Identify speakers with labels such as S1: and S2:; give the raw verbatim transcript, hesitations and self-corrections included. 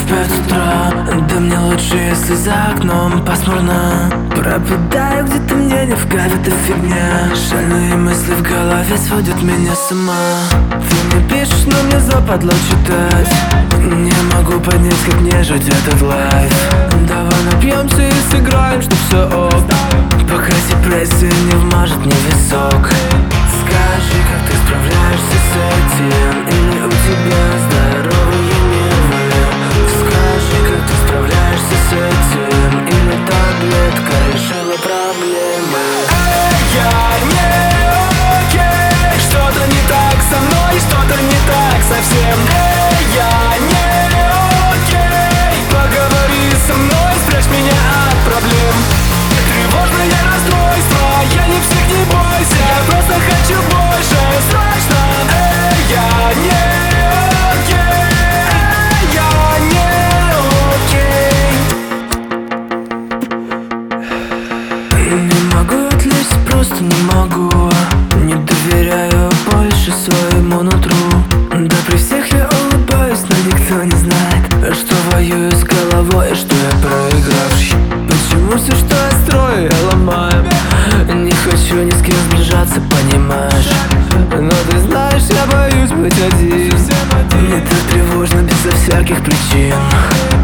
S1: в пять утра. Да мне лучше, если за окном пасмурно. Пропадаю где-то, мне не в кайф эта фигня. Шальные мысли в голове сводят меня с ума. Ты мне пишешь, но мне западло читать. Не могу понять, как мне жить этот лайф. Давай напьемся и сыграем, что все ок, пока депрессия не вмажет мне висок. Скажи, как ты справляешься с этим? Или у тебя здоровые нервы? Скажи, как ты справляешься с этим? Или таблетка решила проблемы?
S2: Эй, я не окей. Что-то не так со мной, что-то не так совсем. Эй, я не окей. Поговори со мной, спрячь меня от проблем. Тревожное расстройство, я не псих, не бойся. Я просто хочу больше, срочно. Эй, я не окей. Эй, я не окей.
S1: Не могу отвлечься, просто не могу. Не доверяю больше своему нутру. Да при всех я улыбаюсь, но никто не знает, что воюю с головой, что я проигравший. Почему все, что я строю, я ломаю? Не хочу ни с кем сближаться, понимаешь? Но ты знаешь, я боюсь быть один. Мне так тревожно безо всяких причин.